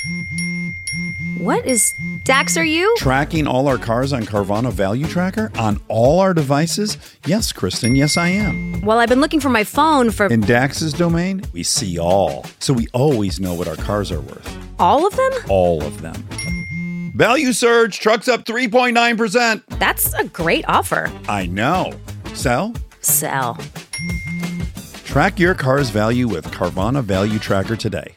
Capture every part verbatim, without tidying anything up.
What is... Dax, are you? Tracking all our cars on Carvana Value Tracker on all our devices? Yes, Kristen, yes I am. Well, I've been looking for my phone for... In Dax's domain, we see all. So we always know what our cars are worth. All of them? All of them. Value surge, trucks up three point nine percent. That's a great offer. I know. Sell? Sell. Track your car's value with Carvana Value Tracker today.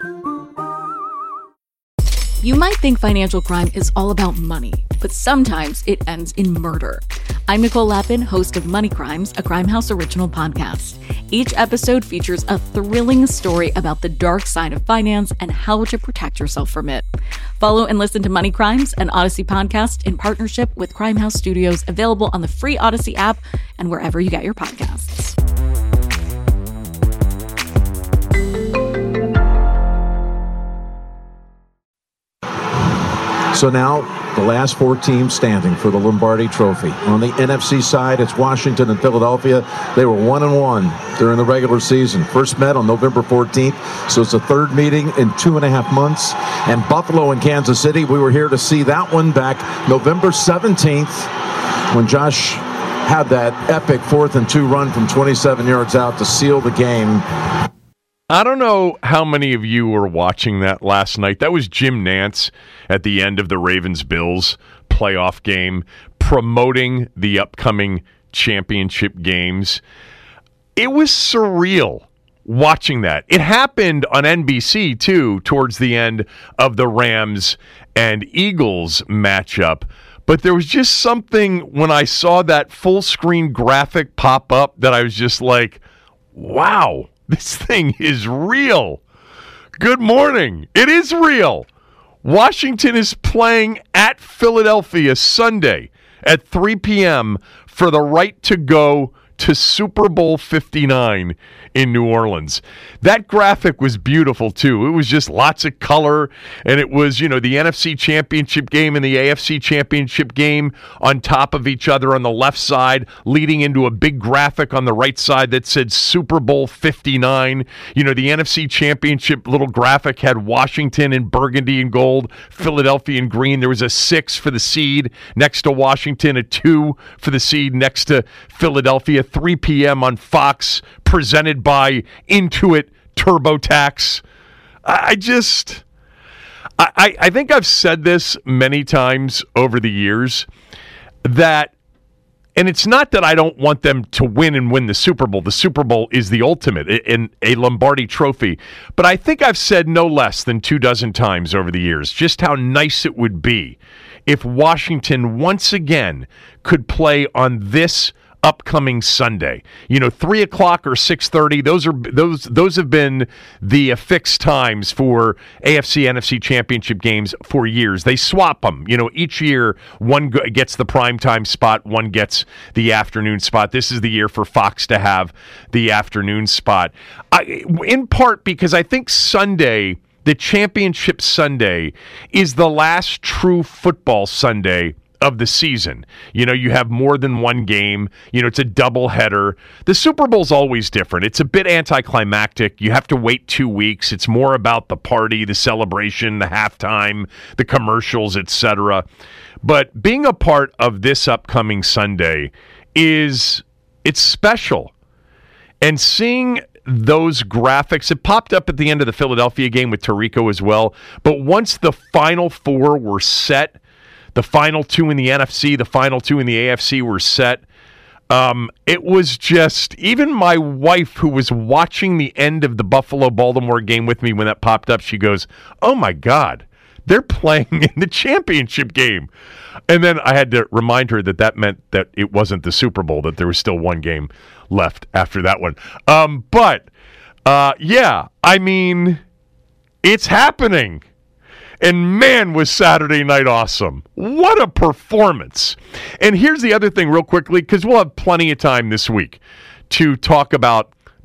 You might think financial crime is all about money, but sometimes it ends in murder. I'm Nicole Lappin, host of Money Crimes, a Crimehouse original podcast. Each episode features a thrilling story about the dark side of finance and how to protect yourself from it. Follow and listen to Money Crimes, an Odyssey podcast in partnership with Crimehouse Studios, available on the free Odyssey app and wherever you get your podcasts. So now, the last four teams standing for the Lombardi Trophy. On the N F C side, it's Washington and Philadelphia. They were one and one during the regular season. First met on November fourteenth, so it's the third meeting in two and a half months. And Buffalo and Kansas City, we were here to see that one back November seventeenth when Josh had that epic fourth and two run from twenty-seven yards out to seal the game. I don't know how many of you were watching that last night. That was Jim Nantz at the end of the Ravens-Bills playoff game, promoting the upcoming championship games. It was surreal watching that. It happened on N B C, too, towards the end of the Rams and Eagles matchup. But there was just something when I saw that full-screen graphic pop up that I was just like, wow. This thing is real. Good morning. It is real. Washington is playing at Philadelphia Sunday at three p.m. for the right to go to Super Bowl fifty-nine in New Orleans. That graphic was beautiful, too. It was just lots of color, and it was, you know, the N F C Championship game and the A F C Championship game on top of each other on the left side, leading into a big graphic on the right side that said Super Bowl fifty-nine. You know, the N F C Championship little graphic had Washington in burgundy and gold, Philadelphia in green. There was a six for the seed next to Washington, a two for the seed next to Philadelphia. three p.m. on Fox, presented by Intuit TurboTax. I just, I, I think I've said this many times over the years that, and it's not that I don't want them to win and win the Super Bowl. The Super Bowl is the ultimate in a Lombardi trophy. But I think I've said no less than two dozen times over the years just how nice it would be if Washington once again could play on this upcoming Sunday. You know, three o'clock or six thirty, those are those those have been the affixed times for A F C N F C championship games for years. They swap them. You know, each year one gets the primetime spot, one gets the afternoon spot. This is the year for Fox to have the afternoon spot. I, in part because I think Sunday, the championship Sunday, is the last true football Sunday of the season. You know, you have more than one game. You know, it's a double header. The Super Bowl's always different. It's a bit anticlimactic. You have to wait two weeks. It's more about the party, the celebration, the halftime, the commercials, et cetera. But being a part of this upcoming Sunday is, it's special. And seeing those graphics, it popped up at the end of the Philadelphia game with Tirico as well. But once the final four were set, the final two in the N F C, the final two in the A F C were set. Um, it was just, even my wife, who was watching the end of the Buffalo-Baltimore game with me when that popped up, she goes, oh my God, they're playing in the championship game. And then I had to remind her that that meant that it wasn't the Super Bowl, that there was still one game left after that one. Um, but, uh, yeah, I mean, it's happening. And man, was Saturday night awesome. What a performance. And here's the other thing real quickly, because we'll have plenty of time this week to talk about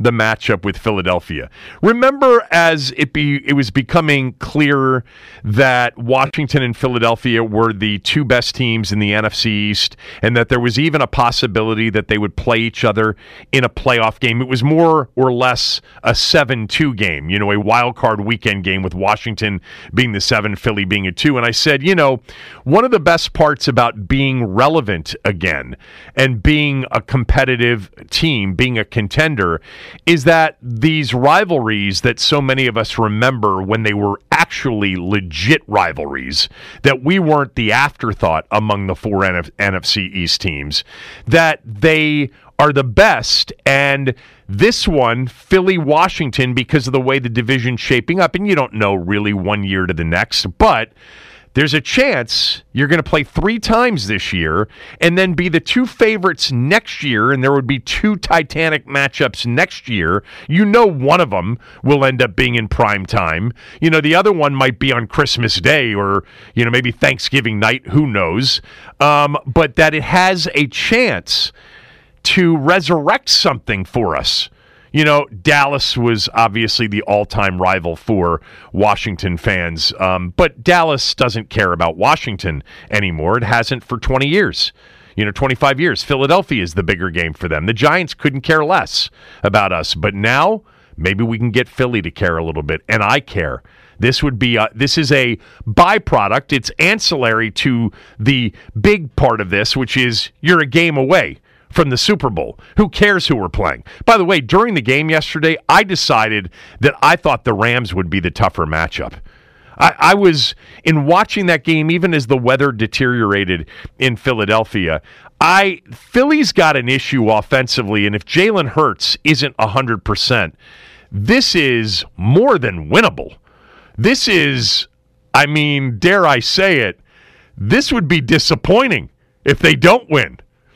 the matchup with Philadelphia. Remember, as it be it was becoming clear that Washington and Philadelphia were the two best teams in the N F C East, and that there was even a possibility that they would play each other in a playoff game. It was more or less a seven two game, you know, a wild card weekend game with Washington being the seven, Philly being a two. And I said, you know, one of the best parts about being relevant again and being a competitive team, being a contender, is that these rivalries that so many of us remember when they were actually legit rivalries, that we weren't the afterthought among the four N F C East teams, that they are the best. And this one, Philly-Washington, because of the way the division's shaping up, and you don't know really one year to the next, but there's a chance you're going to play three times this year and then be the two favorites next year, and there would be two Titanic matchups next year. You know one of them will end up being in prime time. You know, the other one might be on Christmas Day or, you know, maybe Thanksgiving night. Who knows? Um, but that it has a chance to resurrect something for us. You know, Dallas was obviously the all-time rival for Washington fans, um, but Dallas doesn't care about Washington anymore. It hasn't for twenty years, you know, twenty-five years. Philadelphia is the bigger game for them. The Giants couldn't care less about us, but now maybe we can get Philly to care a little bit, and I care. This would be a, this is a byproduct. It's ancillary to the big part of this, which is you're a game away from the Super Bowl. Who cares who we're playing? By the way, during the game yesterday, I decided that I thought the Rams would be the tougher matchup. I, I was, in watching that game, even as the weather deteriorated in Philadelphia, I Philly's got an issue offensively, and if Jalen Hurts isn't one hundred percent, this is more than winnable. This is, I mean, dare I say it, this would be disappointing if they don't win.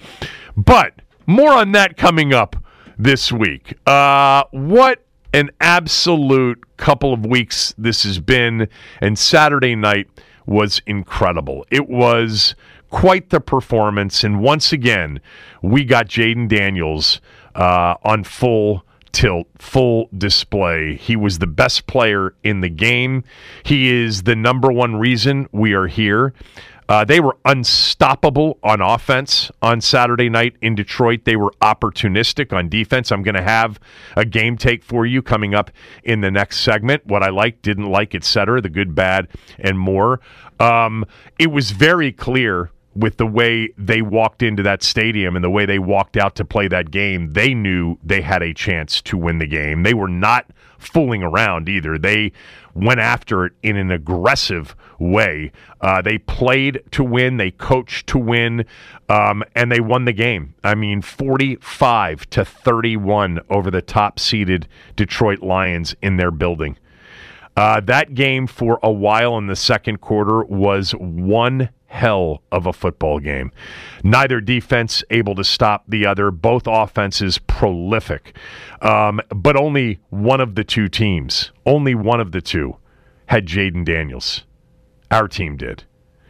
But more on that coming up this week. Uh, what an absolute couple of weeks this has been, and Saturday night was incredible. It was quite the performance, and once again, we got Jayden Daniels uh, on full tilt, full display. He was the best player in the game. He is the number one reason we are here. Uh, they were unstoppable on offense on Saturday night in Detroit. They were opportunistic on defense. I'm going to have a game take for you coming up in the next segment. What I liked, didn't like, et cetera, the good, bad, and more. Um, it was very clear with the way they walked into that stadium and the way they walked out to play that game. They knew they had a chance to win the game. They were not fooling around either. They went after it in an aggressive way. Uh, they played to win. They coached to win, um, and they won the game. I mean, forty-five to thirty-one over the top-seeded Detroit Lions in their building. Uh, that game for a while in the second quarter was one hell of a football game. Neither defense able to stop the other. Both offenses prolific. Um, but only one of the two teams, only one of the two, had Jayden Daniels. Our team did.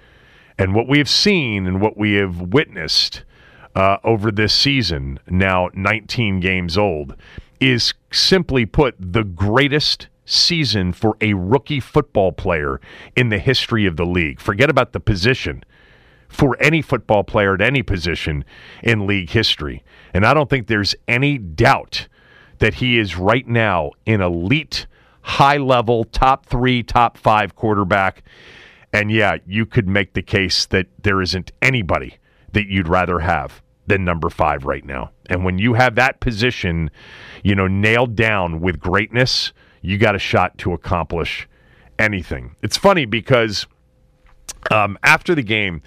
And what we have seen and what we have witnessed uh, over this season, now nineteen games old, is simply put the greatest season for a rookie football player in the history of the league. Forget about the position. For any football player at any position in league history. And I don't think there's any doubt that he is right now an elite, high-level, top three, top five quarterback. And yeah, you could make the case that there isn't anybody that you'd rather have than number five right now. And when you have that position, you know, nailed down with greatness, you got a shot to accomplish anything. It's funny because um, after the game,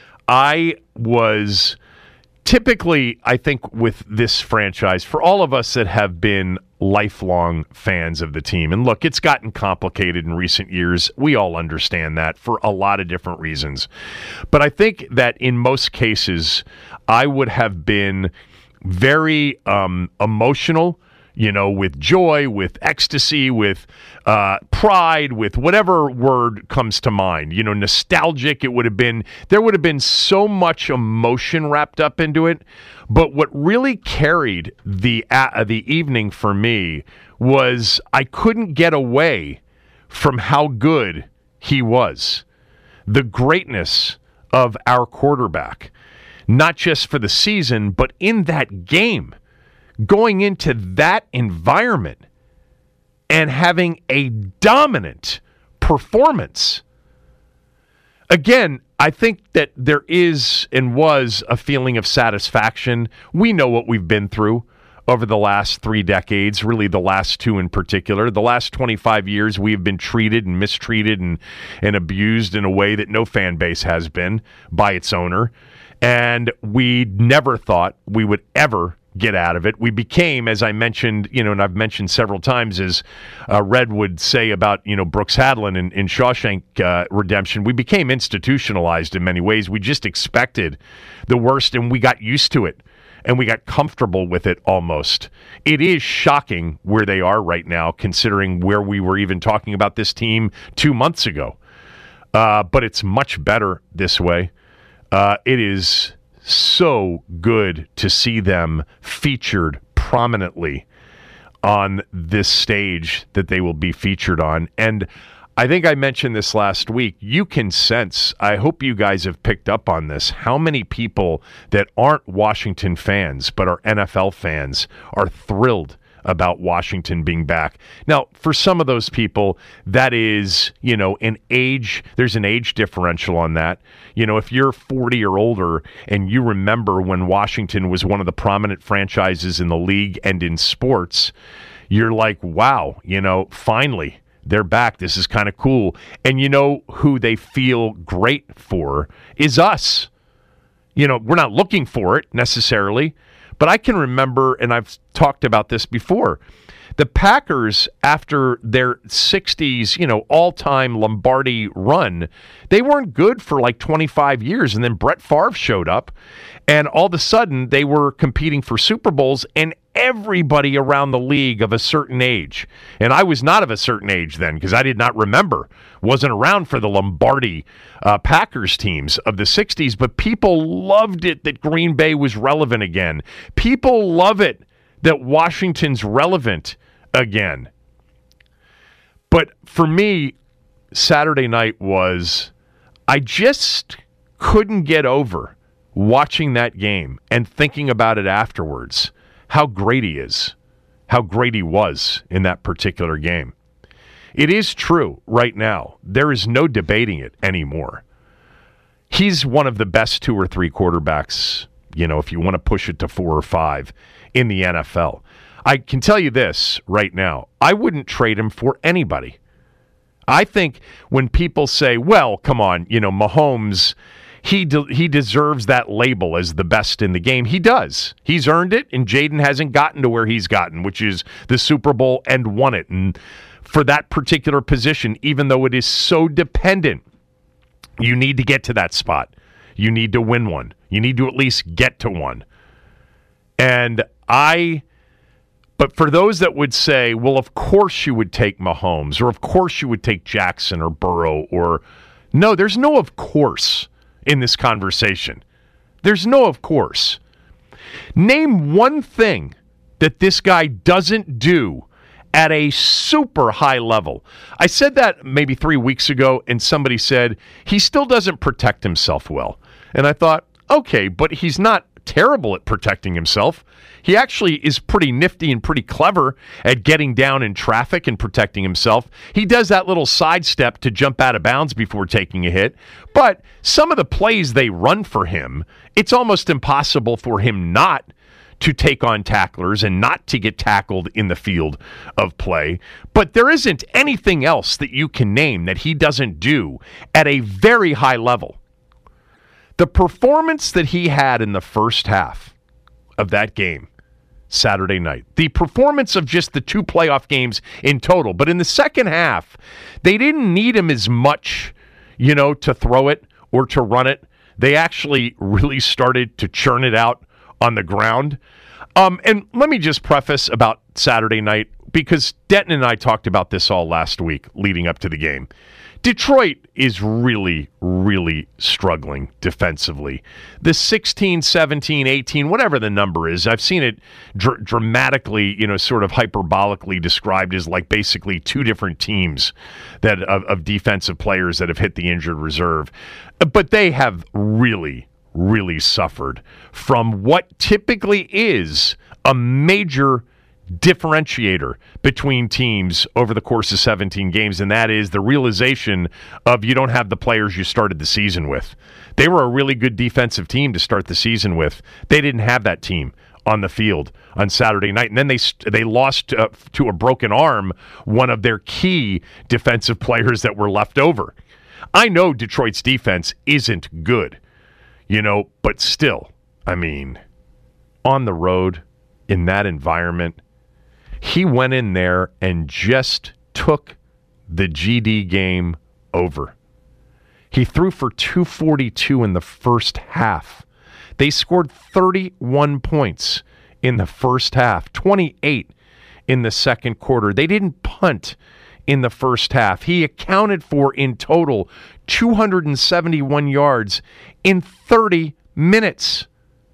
I was typically, I think, with this franchise, for all of us that have been lifelong fans of the team, and look, it's gotten complicated in recent years. We all understand that for a lot of different reasons. But I think that in most cases, I would have been very um, emotional, you know, with joy, with ecstasy, with uh, pride, with whatever word comes to mind. You know, nostalgic, it would have been, there would have been so much emotion wrapped up into it. But what really carried the uh, the evening for me was I couldn't get away from how good he was. The greatness of our quarterback, not just for the season, but in that game. Going into that environment and having a dominant performance. Again, I think that there is and was a feeling of satisfaction. We know what we've been through over the last three decades, really the last two in particular. The last twenty-five years, we've been treated and mistreated and, and abused in a way that no fan base has been by its owner. And we never thought we would ever get out of it. We became, as I mentioned, you know, and I've mentioned several times, as uh, Red would say about, you know, Brooks Hadlin in, in Shawshank uh, Redemption, we became institutionalized in many ways. We just expected the worst, and we got used to it, and we got comfortable with it almost. It is shocking where they are right now, considering where we were even talking about this team two months ago. Uh, but it's much better this way. Uh, it is so good to see them featured prominently on this stage that they will be featured on. And I think I mentioned this last week. You can sense, I hope you guys have picked up on this, how many people that aren't Washington fans but are N F L fans are thrilled about Washington being back. Now, for some of those people, that is, you know, an age, there's an age differential on that. You know, if you're forty or older and you remember when Washington was one of the prominent franchises in the league and in sports, you're like, wow, you know, finally, they're back. This is kind of cool. And you know who they feel great for is us. You know, we're not looking for it necessarily, but I can remember, and I've talked about this before, the Packers, after their sixties, you know, all-time Lombardi run, they weren't good for like twenty-five years. And then Brett Favre showed up, and all of a sudden they were competing for Super Bowls, and everybody around the league of a certain age, and I was not of a certain age then because I did not remember, wasn't around for the Lombardi uh, Packers teams of the sixties, but people loved it that Green Bay was relevant again. People love it that Washington's relevant again. But for me, Saturday night was, I just couldn't get over watching that game and thinking about it afterwards. How great he is, how great he was in that particular game. It is true right now. There is no debating it anymore. He's one of the best two or three quarterbacks, you know, if you want to push it to four or five in the N F L. I can tell you this right now. I wouldn't trade him for anybody. I think when people say, well, come on, you know, Mahomes, He de- he deserves that label as the best in the game. He does. He's earned it, and Jaden hasn't gotten to where he's gotten, which is the Super Bowl, and won it. And for that particular position, even though it is so dependent, you need to get to that spot. You need to win one. You need to at least get to one. And I... But for those that would say, well, of course you would take Mahomes, or of course you would take Jackson or Burrow, or... No, there's no of course in this conversation. There's no of course. Name one thing that this guy doesn't do at a super high level. I said that maybe three weeks ago, and somebody said he still doesn't protect himself well. And I thought, okay, but he's not terrible at protecting himself. He actually is pretty nifty and pretty clever at getting down in traffic and protecting himself. He does that little sidestep to jump out of bounds before taking a hit. But some of the plays they run for him, it's almost impossible for him not to take on tacklers and not to get tackled in the field of play. But there isn't anything else that you can name that he doesn't do at a very high level. The performance that he had in the first half of that game Saturday night, the performance of just the two playoff games in total, but in the second half, they didn't need him as much, you know, to throw it or to run it. They actually really started to churn it out on the ground. Um, and let me just preface about Saturday night, because Denton and I talked about this all last week leading up to the game. Detroit is really, really struggling defensively. The sixteen, seventeen, eighteen, whatever the number is, I've seen it dr- dramatically, you know, sort of hyperbolically described as like basically two different teams that of, of defensive players that have hit the injured reserve. But they have really, really suffered from what typically is a major differentiator between teams over the course of seventeen games, and that is the realization of you don't have the players you started the season with. They were a really good defensive team to start the season with. They didn't have that team on the field on Saturday night, and then they they lost uh, to a broken arm one of their key defensive players that were left over. I know Detroit's defense isn't good, you know, but still, I mean, on the road in that environment, he went in there and just took the G D game over. He threw for two forty-two in the first half. They scored thirty-one points in the first half, twenty-eight in the second quarter. They didn't punt in the first half. He accounted for, in total, two hundred seventy-one yards in thirty minutes.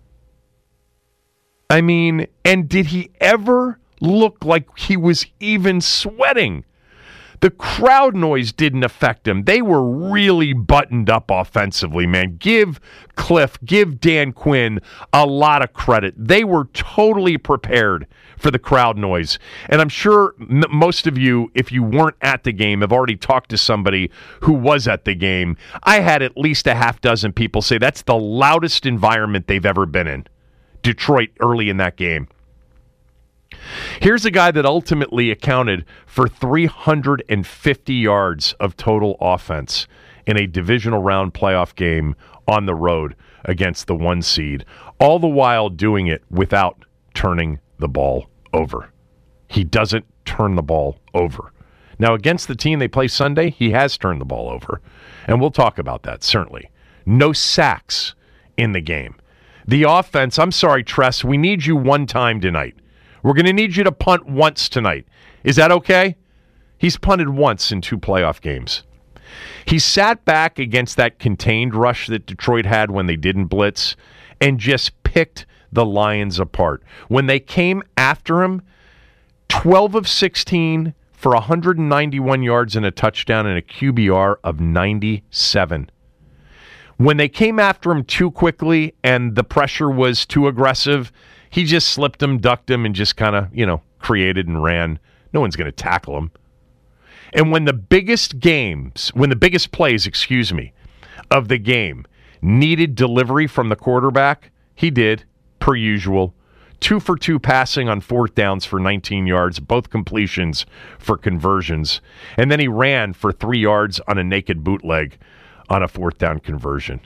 I mean, and did he ever look like he was even sweating? The crowd noise didn't affect him. They were really buttoned up offensively, man. Give Cliff, give Dan Quinn a lot of credit. They were totally prepared for the crowd noise. And I'm sure m- most of you, if you weren't at the game, have already talked to somebody who was at the game. I had at least a half dozen people say that's the loudest environment they've ever been in. Detroit early in that game. Here's a guy that ultimately accounted for three hundred fifty yards of total offense in a divisional round playoff game on the road against the one seed, all the while doing it without turning the ball over. He doesn't turn the ball over. Now, against the team they play Sunday, he has turned the ball over, and we'll talk about that, certainly. No sacks in the game. The offense, I'm sorry, Tress, we need you one time tonight. We're going to need you to punt once tonight. Is that okay? He's punted once in two playoff games. He sat back against that contained rush that Detroit had when they didn't blitz and just picked the Lions apart. When they came after him, twelve of sixteen for one hundred ninety-one yards and a touchdown and a Q B R of ninety-seven. When they came after him too quickly and the pressure was too aggressive, he just slipped him, ducked him, and just kind of, you know, created and ran. No one's going to tackle him. And when the biggest games, when the biggest plays, excuse me, of the game needed delivery from the quarterback, he did, per usual. Two for two passing on fourth downs for nineteen yards, both completions for conversions. And then he ran for three yards on a naked bootleg on a fourth down conversion.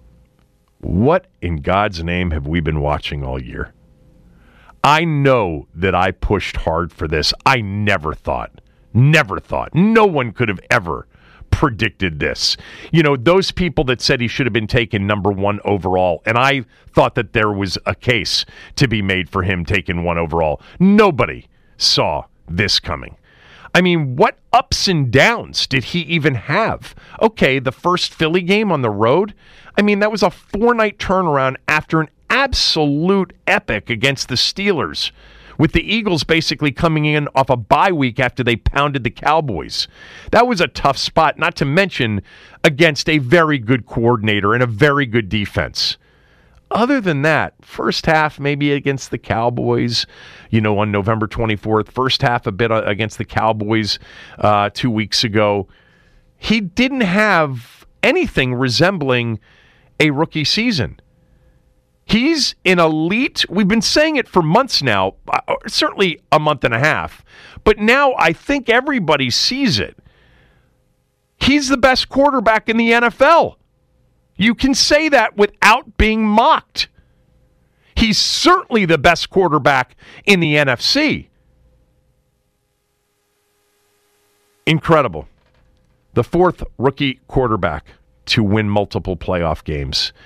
What in God's name have we been watching all year? I know that I pushed hard for this. I never thought, never thought, no one could have ever predicted this. You know, those people that said he should have been taken number one overall, and I thought that there was a case to be made for him taken one overall. Nobody saw this coming. I mean, what ups and downs did he even have? Okay, the first Philly game on the road, I mean, that was a four-night turnaround after an absolute epic against the Steelers, with the Eagles basically coming in off a bye week after they pounded the Cowboys. That was a tough spot, not to mention against a very good coordinator and a very good defense. Other than that, first half maybe against the Cowboys, you know, on November twenty-fourth. First half a bit against the Cowboys uh, two weeks ago. He didn't have anything resembling a rookie season. He's an elite. We've been saying it for months now, certainly a month and a half. But now I think everybody sees it. He's the best quarterback in the N F L. You can say that without being mocked. He's certainly the best quarterback in the N F C. Incredible. The fourth rookie quarterback to win multiple playoff games.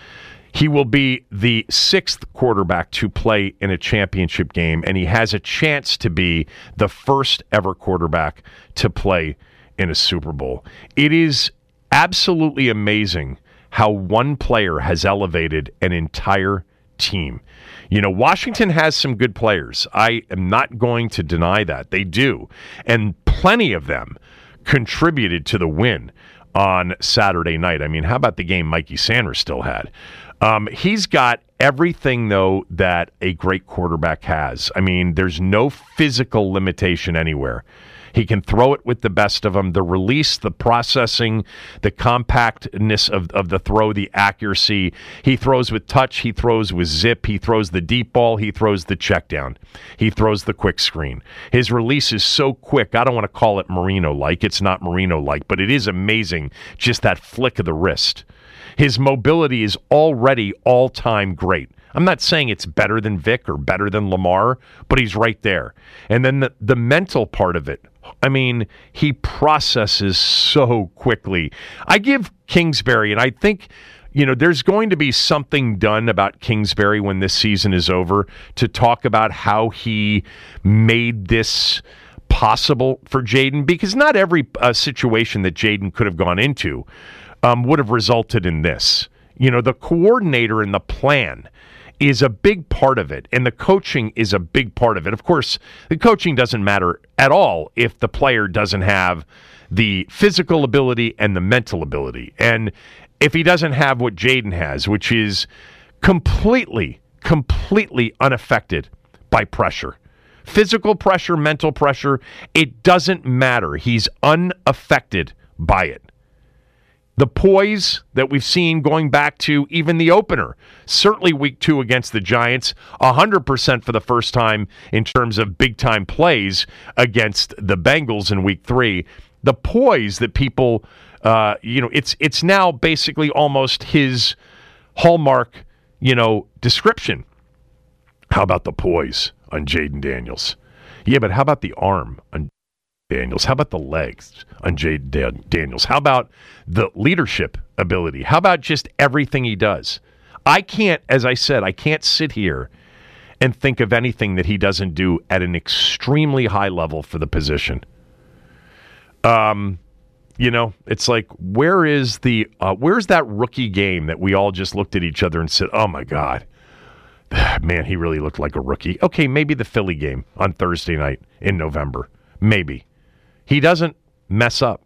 He will be the sixth quarterback to play in a championship game, and he has a chance to be the first ever quarterback to play in a Super Bowl. It is absolutely amazing how one player has elevated an entire team. You know, Washington has some good players. I am not going to deny that. They do. And plenty of them contributed to the win on Saturday night. I mean, how about the game Mikey Sanders still had? Um, he's got everything, though, that a great quarterback has. I mean, there's no physical limitation anywhere. He can throw it with the best of them. The release, the processing, the compactness of, of the throw, the accuracy. He throws with touch. He throws with zip. He throws the deep ball. He throws the check down. He throws the quick screen. His release is so quick. I don't want to call it Marino-like. It's not Marino-like, but it is amazing, just that flick of the wrist. His mobility is already all-time great. I'm not saying it's better than Vic or better than Lamar, but he's right there. And then the, the mental part of it, I mean, he processes so quickly. I give Kingsbury, and I think, you know, there's going to be something done about Kingsbury when this season is over to talk about how he made this possible for Jayden, because not every uh, situation that Jayden could have gone into um, would have resulted in this. You know, the coordinator and the plan is a big part of it, and the coaching is a big part of it. Of course, the coaching doesn't matter at all if the player doesn't have the physical ability and the mental ability. And if he doesn't have what Jayden has, which is completely, completely unaffected by pressure. Physical pressure, mental pressure, it doesn't matter. He's unaffected by it. The poise that we've seen going back to even the opener, certainly week two against the Giants, one hundred percent for the first time in terms of big-time plays against the Bengals in week three. The poise that people, uh, you know, it's it's now basically almost his hallmark, you know, description. How about the poise on Jayden Daniels? Yeah, but how about the arm on Daniels? How about the legs on Jayden Daniels? How about the leadership ability? How about just everything he does? I can't, as I said, I can't sit here and think of anything that he doesn't do at an extremely high level for the position. Um, you know, it's like, where is the, uh, where's that rookie game that we all just looked at each other and said, oh my God, man, he really looked like a rookie. Okay, maybe the Philly game on Thursday night in November. Maybe. He doesn't mess up.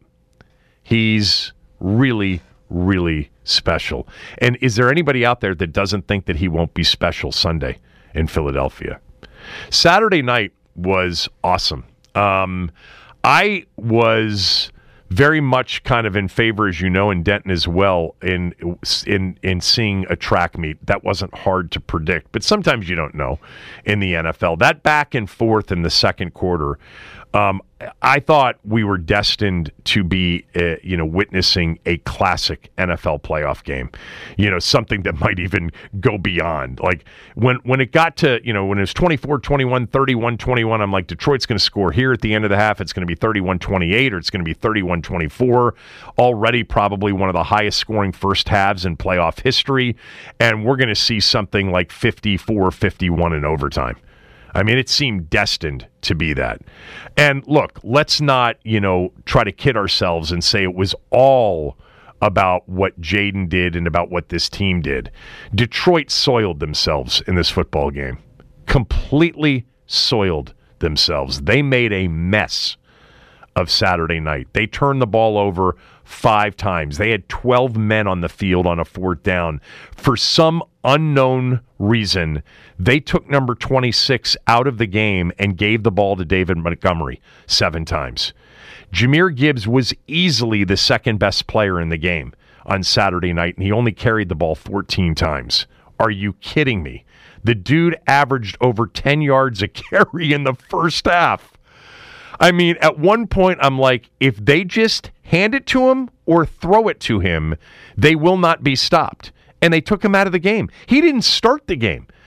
He's really, really special. And is there anybody out there that doesn't think that he won't be special Sunday in Philadelphia? Saturday night was awesome. Um, I was very much kind of in favor, as you know, in Denton as well, in in in seeing a track meet. That wasn't hard to predict, but sometimes you don't know in the N F L. That back and forth in the second quarter, um, I thought we were destined to be, uh, you know, witnessing a classic N F L playoff game. You know, something that might even go beyond. Like, when when it got to, you know, when it was twenty-four twenty-one, thirty-one twenty-one, I'm like, Detroit's going to score here at the end of the half. It's going to be thirty-one twenty-eight or it's going to be thirty-one twenty-four. Already probably one of the highest scoring first halves in playoff history. And we're going to see something like fifty-four fifty-one in overtime. I mean, it seemed destined to be that. And look, let's not, you know, try to kid ourselves and say it was all about what Jayden did and about what this team did. Detroit soiled themselves in this football game. Completely soiled themselves. They made a mess of Saturday night. They turned the ball over five times. They had twelve men on the field on a fourth down. For some unknown reason, they took number twenty-six out of the game and gave the ball to David Montgomery seven times. Jahmyr Gibbs was easily the second best player in the game on Saturday night, and he only carried the ball fourteen times. Are you kidding me? The dude averaged over ten yards a carry in the first half. I mean, at one point, I'm like, if they just hand it to him or throw it to him, they will not be stopped. And they took him out of the game. He didn't start the game.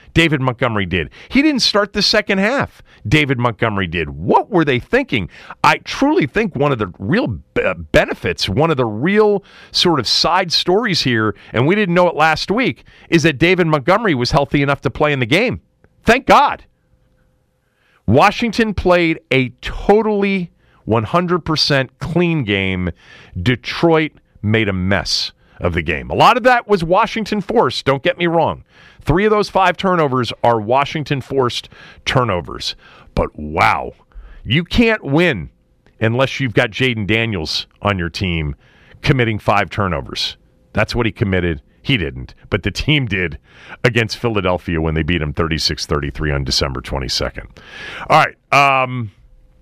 David Montgomery did. He didn't start the second half. David Montgomery did. What were they thinking? I truly think one of the real b- benefits, one of the real sort of side stories here, and we didn't know it last week, is that David Montgomery was healthy enough to play in the game. Thank God. Washington played a totally one hundred percent clean game. Detroit made a mess of the game. A lot of that was Washington forced, don't get me wrong. Three of those five turnovers are Washington forced turnovers. But wow, you can't win unless you've got Jaden Daniels on your team committing five turnovers. That's what he committed. He didn't, but the team did against Philadelphia when they beat him thirty-six thirty-three on December twenty-second. All right. Um,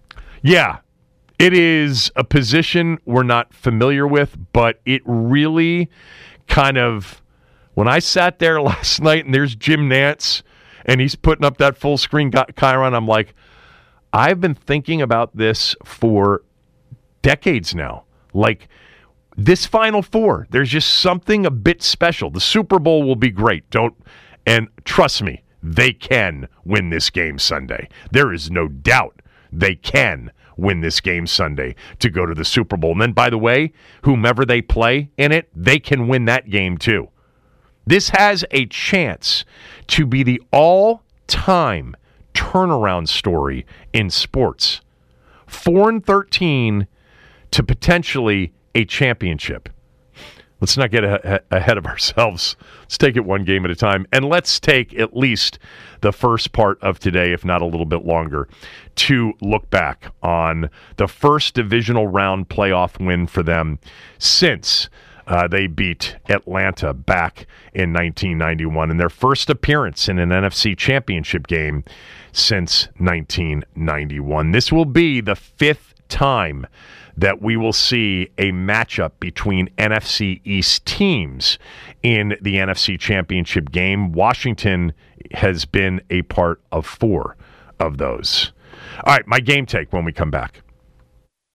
yeah, it is a position we're not familiar with, but it really kind of, when I sat there last night and there's Jim Nantz and he's putting up that full screen Chiron, I'm like, I've been thinking about this for decades now. Like, this Final Four, there's just something a bit special. The Super Bowl will be great. Don't, and trust me, they can win this game Sunday. There is no doubt they can win this game Sunday to go to the Super Bowl. And then, by the way, whomever they play in it, they can win that game too. This has a chance to be the all-time turnaround story in sports. Four and thirteen to potentially a championship. Let's not get a- ahead of ourselves. Let's take it one game at a time. And let's take at least the first part of today, if not a little bit longer, to look back on the first divisional round playoff win for them since uh, they beat Atlanta back in nineteen ninety-one, and their first appearance in an N F C championship game since nineteen ninety-one. This will be the fifth time that we will see a matchup between N F C East teams in the N F C Championship game. Washington has been a part of four of those. All right, my game take when we come back.